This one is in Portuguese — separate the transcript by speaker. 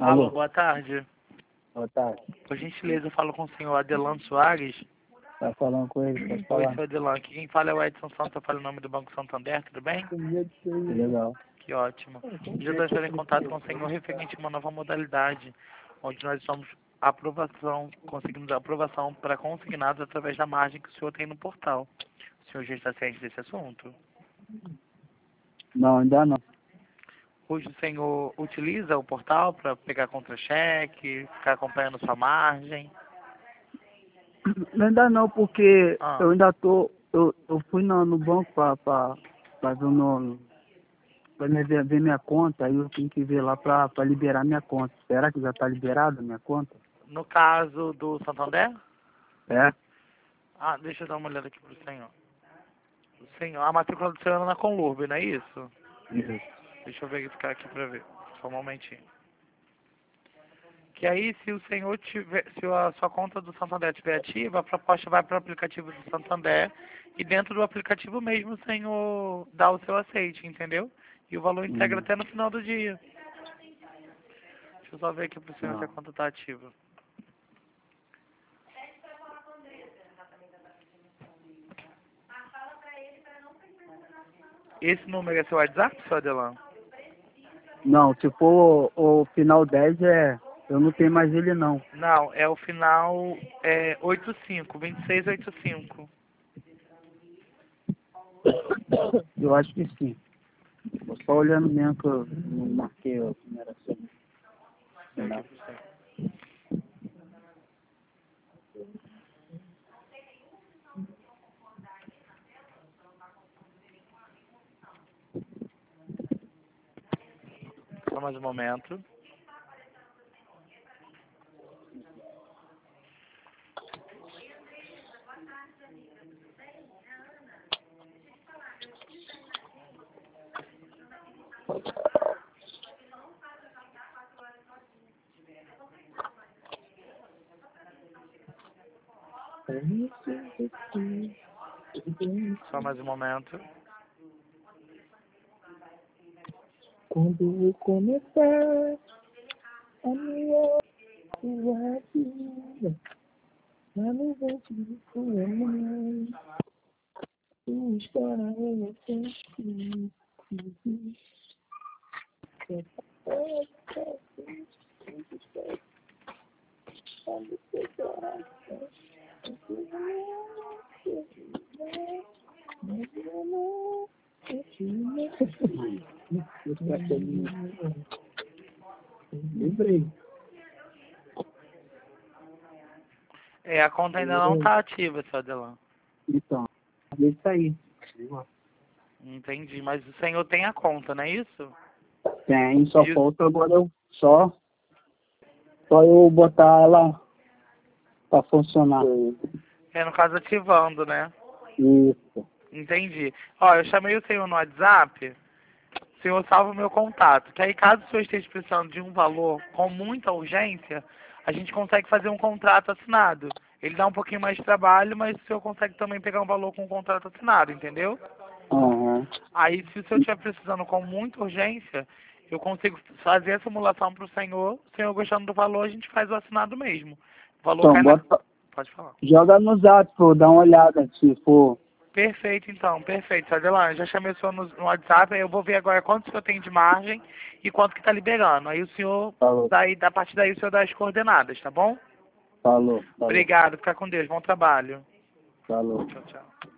Speaker 1: Alô, boa tarde.
Speaker 2: Boa tarde.
Speaker 1: Por gentileza, eu falo com o senhor Adelan Soares.
Speaker 2: Tá falando com ele, pode
Speaker 1: Oi,
Speaker 2: falar.
Speaker 1: senhor Adelan. Aqui quem fala é o Edson Santos, eu falo em nome do Banco Santander, tudo bem?
Speaker 2: Legal.
Speaker 1: Que ótimo. Já estou entrando em contato com o senhor referente a uma nova modalidade, onde nós somos conseguimos aprovação para consignados através da margem que o senhor tem no portal. O senhor já está ciente desse assunto?
Speaker 2: Não, ainda não.
Speaker 1: Hoje o senhor utiliza o portal para pegar contra-cheque, ficar acompanhando sua margem?
Speaker 2: Ainda não, porque
Speaker 1: Ah.
Speaker 2: eu ainda tô. Eu fui no banco pra fazer o nome. Pra me ver minha conta, aí eu tenho que ver lá pra liberar minha conta. Será que já tá liberada a minha conta?
Speaker 1: No caso do Santander?
Speaker 2: É?
Speaker 1: Ah, deixa eu dar uma olhada aqui pro senhor. O senhor, a matrícula do senhor é na Conlurb, não é isso?
Speaker 2: Isso.
Speaker 1: Deixa eu verificar aqui pra ver. Só um momentinho. Que aí, se o senhor tiver, se a sua conta do Santander estiver ativa, a proposta vai para o aplicativo do Santander e dentro do aplicativo mesmo o senhor dá o seu aceite, entendeu? E o valor integra até no final do dia. Deixa eu só ver aqui pro senhor se a conta está ativa. Esse número é seu WhatsApp, seu Adelan?
Speaker 2: Não, se for o final 10 eu não tenho mais ele não.
Speaker 1: Não, é o final 85, 2685.
Speaker 2: Eu acho que sim. Tô só olhando mesmo que eu não marquei a numeração.
Speaker 1: Só mais um momento. Só mais um momento.
Speaker 2: Quando eu começar a minha vida, já não vou te mãe. Tu estará sempre. Lembrei.
Speaker 1: A conta ainda não está ativa, seu Adelan.
Speaker 2: Então, é isso aí.
Speaker 1: Entendi, mas o senhor tem a conta, não é isso?
Speaker 2: Tem, só falta agora só eu botar ela pra funcionar.
Speaker 1: No caso ativando, né?
Speaker 2: Isso.
Speaker 1: Entendi. Ó, eu chamei o senhor no WhatsApp, o senhor salva o meu contato, que aí caso o senhor esteja precisando de um valor com muita urgência, a gente consegue fazer um contrato assinado. Ele dá um pouquinho mais de trabalho, mas o senhor consegue também pegar um valor com um contrato assinado, entendeu?
Speaker 2: Uhum.
Speaker 1: Aí, se o senhor estiver precisando com muita urgência, eu consigo fazer a simulação para o senhor gostando do valor, a gente faz o assinado mesmo. O valor cai na... Pode falar.
Speaker 2: Joga no zap, pô, dá uma olhada, se for.
Speaker 1: Perfeito, então, perfeito. Adelante, já chamei o senhor no WhatsApp, aí eu vou ver agora quanto o senhor tem de margem e quanto que está liberando. Aí o senhor,
Speaker 2: Falou.
Speaker 1: a partir daí o senhor dá as coordenadas, tá bom?
Speaker 2: Falou.
Speaker 1: Obrigado, fica com Deus, bom trabalho.
Speaker 2: Falou.
Speaker 1: Tchau, tchau.